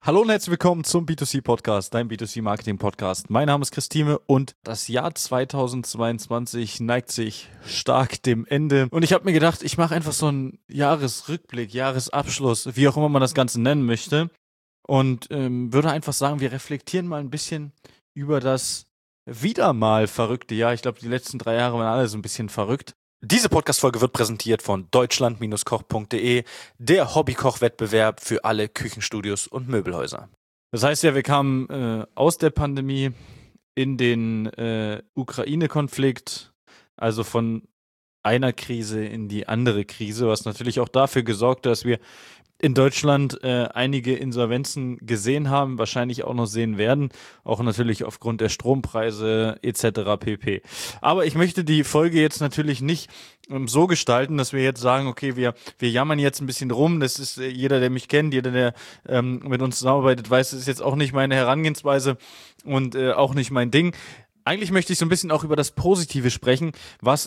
Hallo und herzlich willkommen zum B2C-Podcast, dein B2C-Marketing-Podcast. Mein Name ist Christine und das Jahr 2022 neigt sich stark dem Ende. Und ich habe mir gedacht, ich mache einfach so einen Jahresrückblick, Jahresabschluss, wie auch immer man das Ganze nennen möchte. Und würde einfach sagen, wir reflektieren mal ein bisschen über das wieder mal verrückte Jahr. Ich glaube, die letzten 3 Jahre waren alle so ein bisschen verrückt. Diese Podcast-Folge wird präsentiert von deutschland-koch.de, der Hobbykoch-Wettbewerb für alle Küchenstudios und Möbelhäuser. Das heißt ja, wir kamen aus der Pandemie in den Ukraine-Konflikt, also von einer Krise in die andere Krise, was natürlich auch dafür gesorgt hat, dass wir in Deutschland einige Insolvenzen gesehen haben, wahrscheinlich auch noch sehen werden, auch natürlich aufgrund der Strompreise etc. pp. Aber ich möchte die Folge jetzt natürlich nicht so gestalten, dass wir jetzt sagen, okay, wir jammern jetzt ein bisschen rum. Das ist jeder, der mich kennt, jeder, der mit uns zusammenarbeitet, weiß, das ist jetzt auch nicht meine Herangehensweise und auch nicht mein Ding. Eigentlich möchte ich so ein bisschen auch über das Positive sprechen, was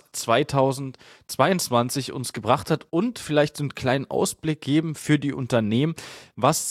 2022 uns gebracht hat und vielleicht so einen kleinen Ausblick geben für die Unternehmen, was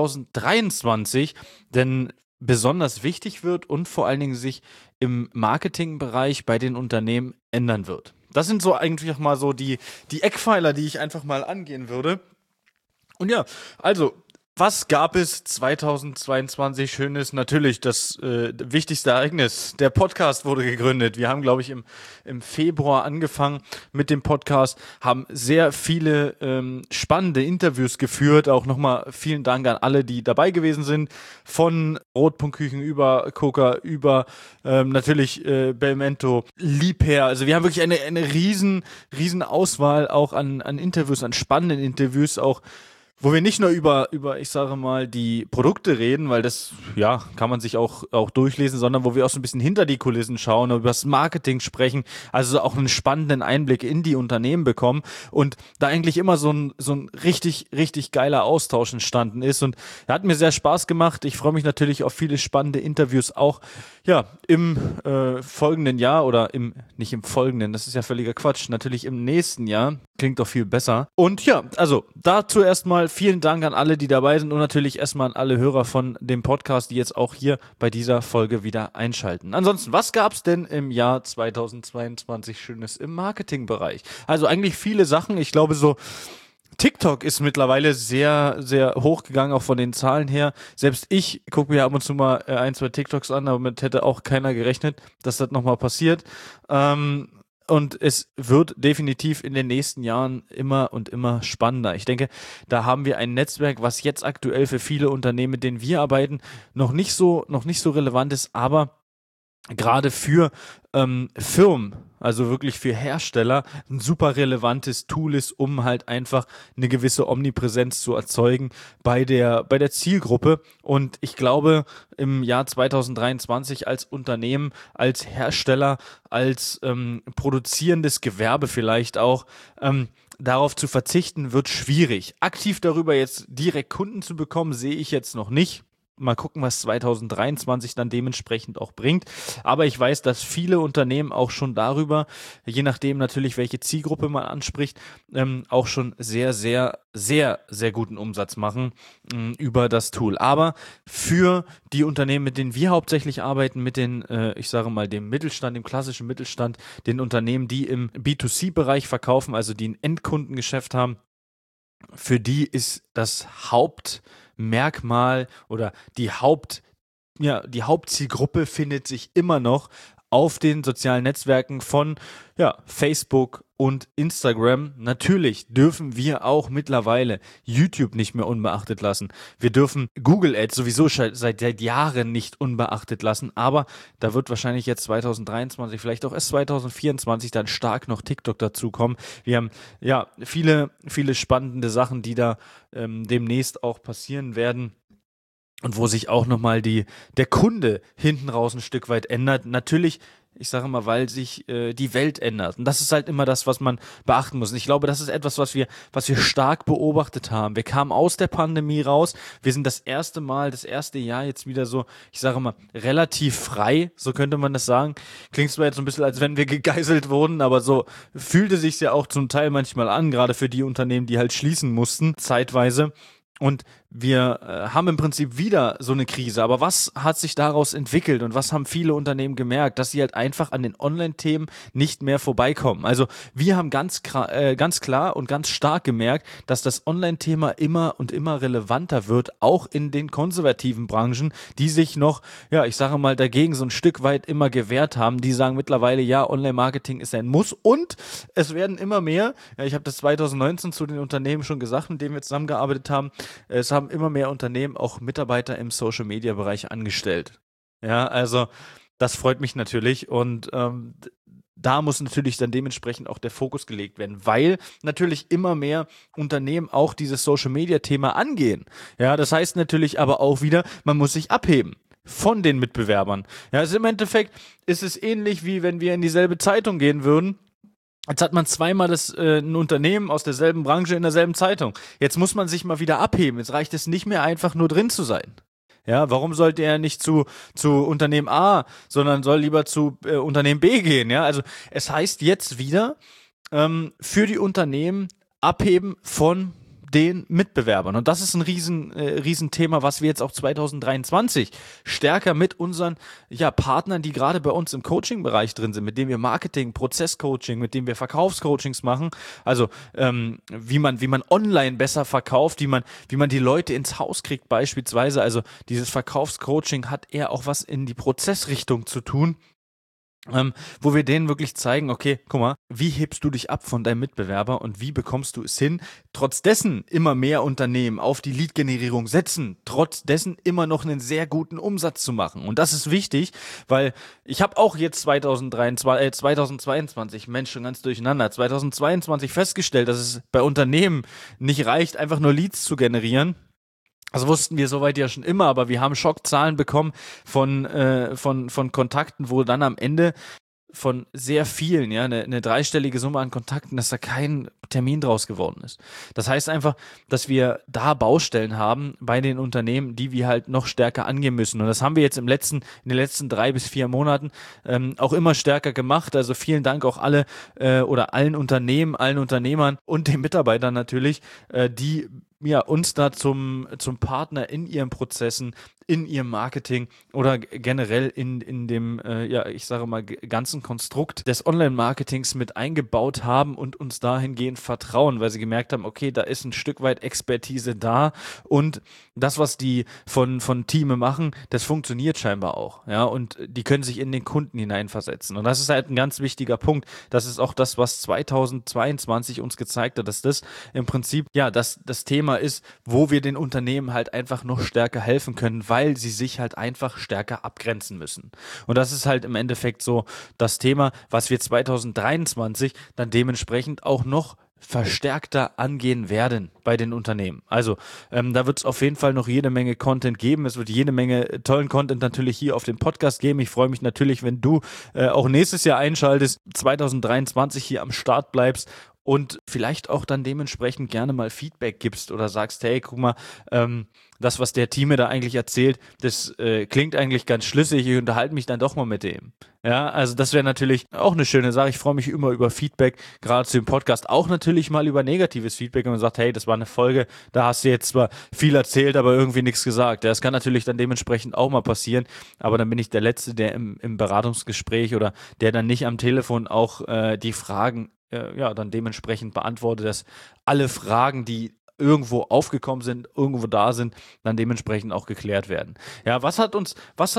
2023 denn besonders wichtig wird und vor allen Dingen sich im Marketingbereich bei den Unternehmen ändern wird. Das sind so eigentlich auch mal so die Eckpfeiler, die ich einfach mal angehen würde. Und ja, also was gab es 2022 Schönes? Natürlich das wichtigste Ereignis. Der Podcast wurde gegründet. Wir haben, glaube ich, im Februar angefangen mit dem Podcast, haben sehr viele spannende Interviews geführt. Auch nochmal vielen Dank an alle, die dabei gewesen sind. Von Rotpunktküchen über Coca, über natürlich Belmento, Liebherr. Also wir haben wirklich eine riesen Auswahl auch an Interviews, an spannenden Interviews auch, wo wir nicht nur über, ich sage mal, die Produkte reden, weil das, ja, kann man sich auch durchlesen, sondern wo wir auch so ein bisschen hinter die Kulissen schauen, über das Marketing sprechen, also auch einen spannenden Einblick in die Unternehmen bekommen und da eigentlich immer so ein richtig geiler Austausch entstanden ist und er hat mir sehr Spaß gemacht. Ich freue mich natürlich auf viele spannende Interviews auch, ja, im folgenden Jahr oder nicht im folgenden, das ist ja völliger Quatsch, natürlich im nächsten Jahr, klingt doch viel besser. Und ja, also dazu erstmal vielen Dank an alle, die dabei sind und natürlich erstmal an alle Hörer von dem Podcast, die jetzt auch hier bei dieser Folge wieder einschalten. Ansonsten, was gab's denn im Jahr 2022 Schönes im Marketingbereich? Also eigentlich viele Sachen, ich glaube so TikTok ist mittlerweile sehr, sehr hochgegangen, auch von den Zahlen her. Selbst ich gucke mir ab und zu mal 1, 2 TikToks an, aber damit hätte auch keiner gerechnet, dass das nochmal passiert. Und es wird definitiv in den nächsten Jahren immer und immer spannender. Ich denke, da haben wir ein Netzwerk, was jetzt aktuell für viele Unternehmen, mit denen wir arbeiten, noch nicht so relevant ist, aber gerade für Firmen, also wirklich für Hersteller, ein super relevantes Tool ist, um halt einfach eine gewisse Omnipräsenz zu erzeugen bei der Zielgruppe. Und ich glaube, im Jahr 2023 als Unternehmen, als Hersteller, als produzierendes Gewerbe vielleicht auch, darauf zu verzichten, wird schwierig. Aktiv darüber jetzt direkt Kunden zu bekommen, sehe ich jetzt noch nicht. Mal gucken, was 2023 dann dementsprechend auch bringt. Aber ich weiß, dass viele Unternehmen auch schon darüber, je nachdem natürlich, welche Zielgruppe man anspricht, auch schon sehr, sehr, sehr, sehr guten Umsatz machen über das Tool. Aber für die Unternehmen, mit denen wir hauptsächlich arbeiten, mit den, ich sage mal, dem Mittelstand, dem klassischen Mittelstand, den Unternehmen, die im B2C-Bereich verkaufen, also die ein Endkundengeschäft haben, für die ist das Hauptmerkmal oder die Hauptzielgruppe findet sich immer noch auf den sozialen Netzwerken von Facebook und Instagram. Natürlich dürfen wir auch mittlerweile YouTube nicht mehr unbeachtet lassen. Wir dürfen Google Ads sowieso seit Jahren nicht unbeachtet lassen, aber da wird wahrscheinlich jetzt 2023, vielleicht auch erst 2024 dann stark noch TikTok dazukommen. Wir haben viele spannende Sachen, die da demnächst auch passieren werden. Und wo sich auch nochmal der Kunde hinten raus ein Stück weit ändert. Natürlich, ich sage mal, weil sich die Welt ändert. Und das ist halt immer das, was man beachten muss. Und ich glaube, das ist etwas, was wir stark beobachtet haben. Wir kamen aus der Pandemie raus. Wir sind das erste Jahr jetzt wieder so, ich sage mal, relativ frei, so könnte man das sagen. Klingt zwar jetzt so ein bisschen, als wenn wir gegeißelt wurden, aber so fühlte sich's ja auch zum Teil manchmal an, gerade für die Unternehmen, die halt schließen mussten, zeitweise. Und wir haben im Prinzip wieder so eine Krise. Aber was hat sich daraus entwickelt und was haben viele Unternehmen gemerkt? Dass sie halt einfach an den Online-Themen nicht mehr vorbeikommen. Also wir haben ganz klar und ganz stark gemerkt, dass das Online-Thema immer und immer relevanter wird, auch in den konservativen Branchen, die sich noch, ja, ich sage mal, dagegen so ein Stück weit immer gewehrt haben. Die sagen mittlerweile, ja, Online-Marketing ist ein Muss und es werden immer mehr, ja, ich habe das 2019 zu den Unternehmen schon gesagt, mit denen wir zusammengearbeitet haben, es haben immer mehr Unternehmen auch Mitarbeiter im Social-Media-Bereich angestellt. Ja, also das freut mich natürlich und da muss natürlich dann dementsprechend auch der Fokus gelegt werden, weil natürlich immer mehr Unternehmen auch dieses Social-Media-Thema angehen. Ja, das heißt natürlich aber auch wieder, man muss sich abheben von den Mitbewerbern. Ja, also im Endeffekt ist es ähnlich wie wenn wir in dieselbe Zeitung gehen würden. Jetzt hat man zweimal ein Unternehmen aus derselben Branche in derselben Zeitung. Jetzt muss man sich mal wieder abheben. Jetzt reicht es nicht mehr einfach nur drin zu sein. Ja, warum sollte er nicht zu Unternehmen A, sondern soll lieber zu Unternehmen B gehen? Ja, also es heißt jetzt wieder für die Unternehmen abheben von den Mitbewerbern. Und das ist ein Riesenthema, was wir jetzt auch 2023 stärker mit unseren Partnern, die gerade bei uns im Coaching-Bereich drin sind, mit denen wir Marketing, Prozesscoaching, mit denen wir Verkaufscoachings machen, also wie man online besser verkauft, wie man die Leute ins Haus kriegt beispielsweise. Also dieses Verkaufscoaching hat eher auch was in die Prozessrichtung zu tun. Wo wir denen wirklich zeigen, okay, guck mal, wie hebst du dich ab von deinem Mitbewerber und wie bekommst du es hin, trotz dessen immer mehr Unternehmen auf die Lead-Generierung setzen, trotz dessen immer noch einen sehr guten Umsatz zu machen. Und das ist wichtig, weil ich habe auch jetzt 2022, Mensch, schon ganz durcheinander, 2022 festgestellt, dass es bei Unternehmen nicht reicht, einfach nur Leads zu generieren. Das wussten wir soweit ja schon immer, aber wir haben Schockzahlen bekommen von Kontakten, wo dann am Ende von sehr vielen, ja, eine dreistellige Summe an Kontakten, dass da kein Termin draus geworden ist. Das heißt einfach, dass wir da Baustellen haben bei den Unternehmen, die wir halt noch stärker angehen müssen. Und das haben wir jetzt in den letzten 3 bis 4 Monaten auch immer stärker gemacht. Also vielen Dank auch allen Unternehmen, allen Unternehmern und den Mitarbeitern natürlich, die uns da zum Partner in ihren Prozessen, in ihrem Marketing oder generell in dem, ich sage mal, ganzen Konstrukt des Online-Marketings mit eingebaut haben und uns dahingehend vertrauen, weil sie gemerkt haben, okay, da ist ein Stück weit Expertise da und das, was die von Teame machen, das funktioniert scheinbar auch, ja, und die können sich in den Kunden hineinversetzen und das ist halt ein ganz wichtiger Punkt. Das ist auch das, was 2022 uns gezeigt hat, dass das im Prinzip, ja, das Thema ist, wo wir den Unternehmen halt einfach noch stärker helfen können, weil sie sich halt einfach stärker abgrenzen müssen. Und das ist halt im Endeffekt so das Thema, was wir 2023 dann dementsprechend auch noch verstärkter angehen werden bei den Unternehmen. Also da wird es auf jeden Fall noch jede Menge Content geben. Es wird jede Menge tollen Content natürlich hier auf dem Podcast geben. Ich freue mich natürlich, wenn du auch nächstes Jahr einschaltest, 2023 hier am Start bleibst und vielleicht auch dann dementsprechend gerne mal Feedback gibst oder sagst, hey, guck mal, das, was der Team mir da eigentlich erzählt, das klingt eigentlich ganz schlüssig, ich unterhalte mich dann doch mal mit dem. Ja, also das wäre natürlich auch eine schöne Sache. Ich freue mich immer über Feedback, gerade zu dem Podcast, auch natürlich mal über negatives Feedback, wenn man sagt, hey, das war eine Folge, da hast du jetzt zwar viel erzählt, aber irgendwie nichts gesagt. Ja, das kann natürlich dann dementsprechend auch mal passieren, aber dann bin ich der Letzte, der im Beratungsgespräch oder der dann nicht am Telefon auch die Fragen dann dementsprechend beantwortet, dass alle Fragen, die irgendwo aufgekommen sind, irgendwo da sind, dann dementsprechend auch geklärt werden. Ja, was hat uns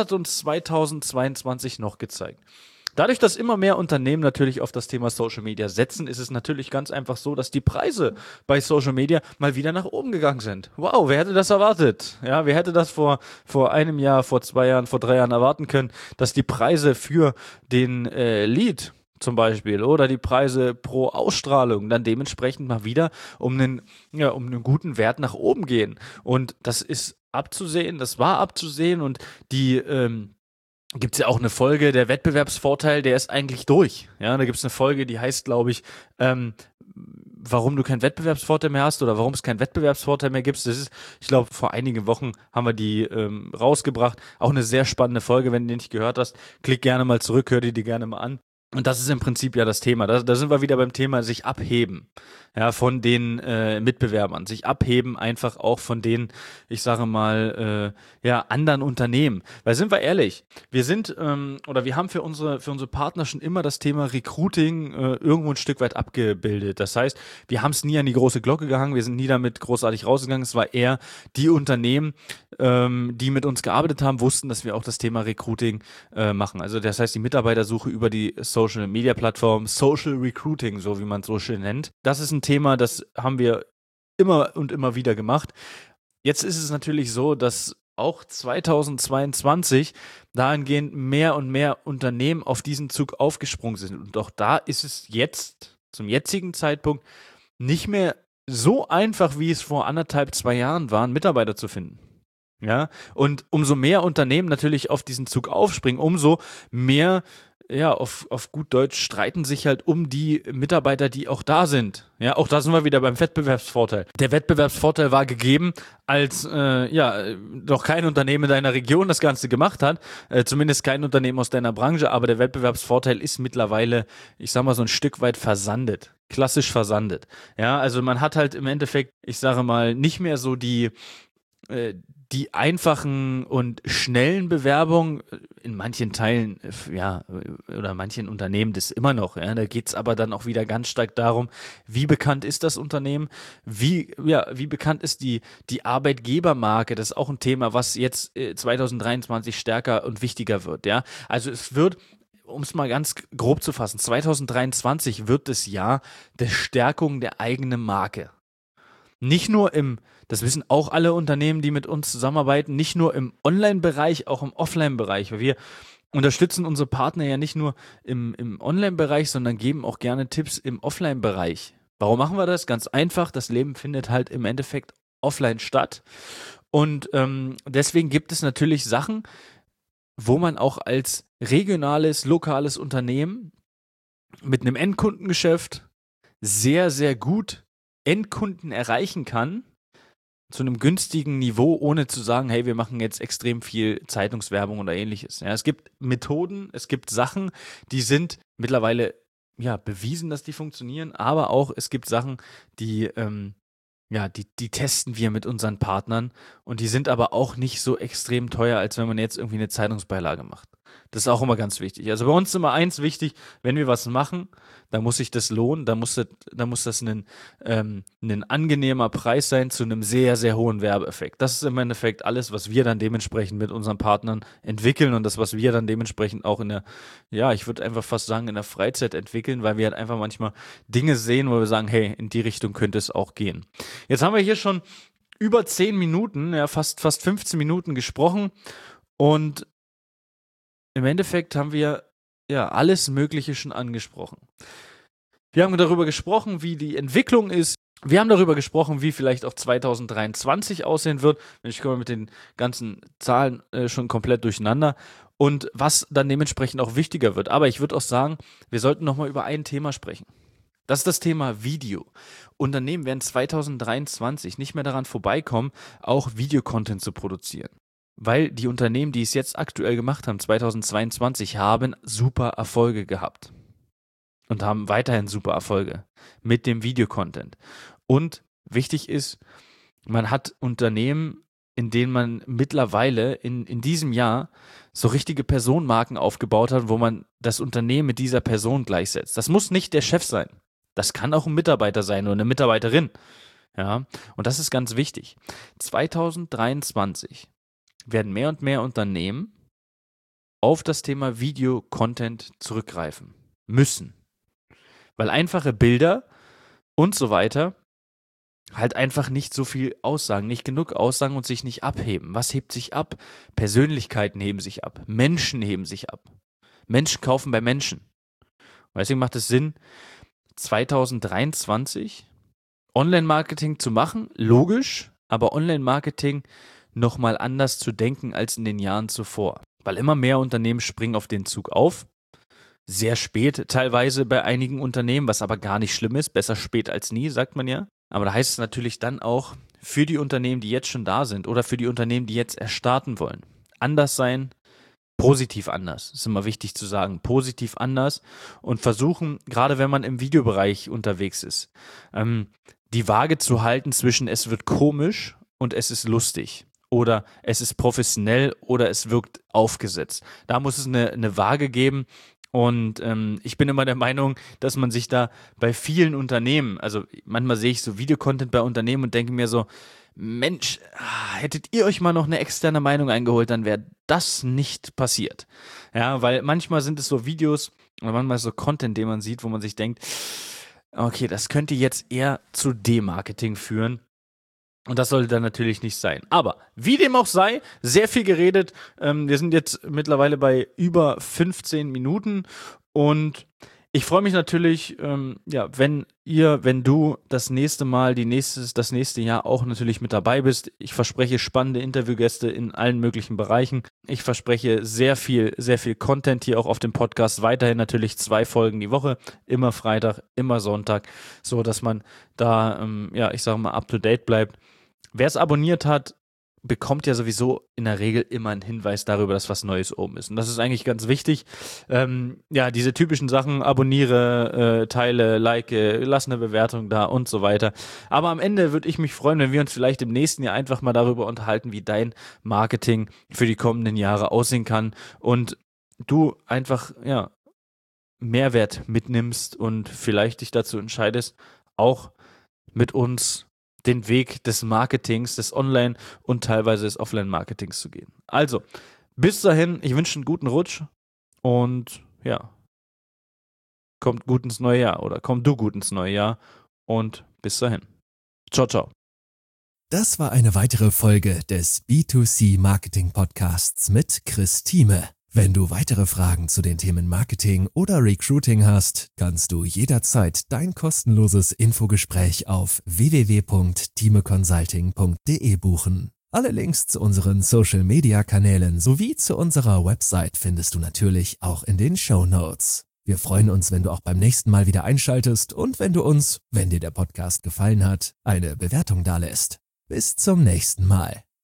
2022 noch gezeigt? Dadurch, dass immer mehr Unternehmen natürlich auf das Thema Social Media setzen, ist es natürlich ganz einfach so, dass die Preise bei Social Media mal wieder nach oben gegangen sind. Wow, wer hätte das erwartet? Ja, wer hätte das vor einem Jahr, vor 2 Jahren, vor 3 Jahren erwarten können, dass die Preise für den Lead zum Beispiel oder die Preise pro Ausstrahlung dann dementsprechend mal wieder um einen guten Wert nach oben gehen. Und das ist abzusehen, das war abzusehen und die gibt es ja auch eine Folge, der Wettbewerbsvorteil, der ist eigentlich durch. Ja, da gibt es eine Folge, die heißt, glaube ich, warum du keinen Wettbewerbsvorteil mehr hast oder warum es keinen Wettbewerbsvorteil mehr gibt. Das ist, ich glaube, vor einigen Wochen haben wir die rausgebracht. Auch eine sehr spannende Folge, wenn du die nicht gehört hast. Klick gerne mal zurück, hör die gerne mal an. Und das ist im Prinzip ja das Thema. Da sind wir wieder beim Thema sich abheben, ja, von den Mitbewerbern, sich abheben einfach auch von den, ich sage mal, ja, anderen Unternehmen. Weil sind wir ehrlich, wir sind oder wir haben für unsere Partner schon immer das Thema Recruiting irgendwo ein Stück weit abgebildet. Das heißt, wir haben es nie an die große Glocke gehangen, wir sind nie damit großartig rausgegangen. Es war eher die Unternehmen, die mit uns gearbeitet haben, wussten, dass wir auch das Thema Recruiting machen. Also das heißt, die Mitarbeitersuche über die Social Media Plattform, Social Recruiting, so wie man es so schön nennt. Das ist ein Thema, das haben wir immer und immer wieder gemacht. Jetzt ist es natürlich so, dass auch 2022 dahingehend mehr und mehr Unternehmen auf diesen Zug aufgesprungen sind. Und auch da ist es jetzt, zum jetzigen Zeitpunkt, nicht mehr so einfach, wie es vor 1,5, 2 Jahren war, einen Mitarbeiter zu finden. Ja, und umso mehr Unternehmen natürlich auf diesen Zug aufspringen, umso mehr, ja, auf gut Deutsch streiten sich halt um die Mitarbeiter, die auch da sind. Ja, auch da sind wir wieder beim Wettbewerbsvorteil. Der Wettbewerbsvorteil war gegeben, als ja, noch kein Unternehmen in deiner Region das Ganze gemacht hat, zumindest kein Unternehmen aus deiner Branche, aber der Wettbewerbsvorteil ist mittlerweile, ich sag mal, so ein Stück weit versandet. Klassisch versandet. Ja, also man hat halt im Endeffekt, ich sage mal, nicht mehr so die einfachen und schnellen Bewerbungen, in manchen Teilen, ja, oder manchen Unternehmen das immer noch, ja, da geht es aber dann auch wieder ganz stark darum, wie bekannt ist das Unternehmen, wie bekannt ist die Arbeitgebermarke, das ist auch ein Thema, was jetzt 2023 stärker und wichtiger wird, ja, also es wird, um es mal ganz grob zu fassen, 2023 wird das Jahr der Stärkung der eigenen Marke. Nicht nur das wissen auch alle Unternehmen, die mit uns zusammenarbeiten, nicht nur im Online-Bereich, auch im Offline-Bereich. Weil wir unterstützen unsere Partner ja nicht nur im Online-Bereich, sondern geben auch gerne Tipps im Offline-Bereich. Warum machen wir das? Ganz einfach, das Leben findet halt im Endeffekt offline statt. Und deswegen gibt es natürlich Sachen, wo man auch als regionales, lokales Unternehmen mit einem Endkundengeschäft sehr, sehr gut Endkunden erreichen kann, zu einem günstigen Niveau, ohne zu sagen, hey, wir machen jetzt extrem viel Zeitungswerbung oder ähnliches. Ja, es gibt Methoden, es gibt Sachen, die sind mittlerweile ja bewiesen, dass die funktionieren, aber auch es gibt Sachen, die testen wir mit unseren Partnern und die sind aber auch nicht so extrem teuer, als wenn man jetzt irgendwie eine Zeitungsbeilage macht. Das ist auch immer ganz wichtig. Also bei uns ist immer eins wichtig, wenn wir was machen, da muss sich das lohnen, da muss das ein angenehmer Preis sein zu einem sehr, sehr hohen Werbeeffekt. Das ist im Endeffekt alles, was wir dann dementsprechend mit unseren Partnern entwickeln und das, was wir dann dementsprechend auch ja, ich würde einfach fast sagen, in der Freizeit entwickeln, weil wir halt einfach manchmal Dinge sehen, wo wir sagen, hey, in die Richtung könnte es auch gehen. Jetzt haben wir hier schon über 10 Minuten, ja, fast 15 Minuten gesprochen und im Endeffekt haben wir ja alles Mögliche schon angesprochen. Wir haben darüber gesprochen, wie die Entwicklung ist. Wir haben darüber gesprochen, wie vielleicht auch 2023 aussehen wird. Ich komme mit den ganzen Zahlen schon komplett durcheinander. Und was dann dementsprechend auch wichtiger wird. Aber ich würde auch sagen, wir sollten nochmal über ein Thema sprechen. Das ist das Thema Video. Unternehmen werden 2023 nicht mehr daran vorbeikommen, auch Videocontent zu produzieren. Weil die Unternehmen, die es jetzt aktuell gemacht haben, 2022, haben super Erfolge gehabt. Und haben weiterhin super Erfolge mit dem Videocontent. Und wichtig ist, man hat Unternehmen, in denen man mittlerweile in diesem Jahr so richtige Personenmarken aufgebaut hat, wo man das Unternehmen mit dieser Person gleichsetzt. Das muss nicht der Chef sein. Das kann auch ein Mitarbeiter sein oder eine Mitarbeiterin. Ja, und das ist ganz wichtig. 2023 werden mehr und mehr Unternehmen auf das Thema Video-Content zurückgreifen müssen. Weil einfache Bilder und so weiter halt einfach nicht so viel aussagen, nicht genug aussagen und sich nicht abheben. Was hebt sich ab? Persönlichkeiten heben sich ab. Menschen heben sich ab. Menschen kaufen bei Menschen. Und deswegen macht es Sinn, 2023 Online-Marketing zu machen, logisch, aber Online-Marketing nochmal anders zu denken als in den Jahren zuvor. Weil immer mehr Unternehmen springen auf den Zug auf. Sehr spät teilweise bei einigen Unternehmen, was aber gar nicht schlimm ist. Besser spät als nie, sagt man ja. Aber da heißt es natürlich dann auch für die Unternehmen, die jetzt schon da sind oder für die Unternehmen, die jetzt erstarten wollen, anders sein, positiv anders. Das ist immer wichtig zu sagen, positiv anders und versuchen, gerade wenn man im Videobereich unterwegs ist, die Waage zu halten zwischen es wird komisch und es ist lustig. Oder es ist professionell oder es wirkt aufgesetzt. Da muss es eine Waage geben. Und ich bin immer der Meinung, dass man sich da bei vielen Unternehmen, also manchmal sehe ich so Videocontent bei Unternehmen und denke mir so, Mensch, hättet ihr euch mal noch eine externe Meinung eingeholt, dann wäre das nicht passiert. Ja, weil manchmal sind es so Videos oder manchmal so Content, den man sieht, wo man sich denkt, okay, das könnte jetzt eher zu Demarketing führen. Und das sollte dann natürlich nicht sein. Aber wie dem auch sei, sehr viel geredet. Wir sind jetzt mittlerweile bei über 15 Minuten und ich freue mich natürlich, wenn du das nächste Mal, das nächste Jahr auch natürlich mit dabei bist. Ich verspreche spannende Interviewgäste in allen möglichen Bereichen. Ich verspreche sehr viel Content hier auch auf dem Podcast. Weiterhin natürlich 2 Folgen die Woche, immer Freitag, immer Sonntag, so dass man da, ich sage mal, up to date bleibt. Wer es abonniert hat, bekommt ja sowieso in der Regel immer einen Hinweis darüber, dass was Neues oben ist. Und das ist eigentlich ganz wichtig. Diese typischen Sachen, abonniere, teile, like, lass eine Bewertung da und so weiter. Aber am Ende würde ich mich freuen, wenn wir uns vielleicht im nächsten Jahr einfach mal darüber unterhalten, wie dein Marketing für die kommenden Jahre aussehen kann und du einfach, Mehrwert mitnimmst und vielleicht dich dazu entscheidest, auch mit uns den Weg des Marketings, des Online- und teilweise des Offline-Marketings zu gehen. Also, bis dahin, ich wünsche einen guten Rutsch und kommt gut ins neue Jahr oder komm du gut ins neue Jahr und bis dahin. Ciao, ciao. Das war eine weitere Folge des B2C Marketing Podcasts mit Chris Thieme. Wenn du weitere Fragen zu den Themen Marketing oder Recruiting hast, kannst du jederzeit dein kostenloses Infogespräch auf www.thimeconsulting.de buchen. Alle Links zu unseren Social-Media-Kanälen sowie zu unserer Website findest du natürlich auch in den Shownotes. Wir freuen uns, wenn du auch beim nächsten Mal wieder einschaltest und wenn du uns, wenn dir der Podcast gefallen hat, eine Bewertung dalässt. Bis zum nächsten Mal.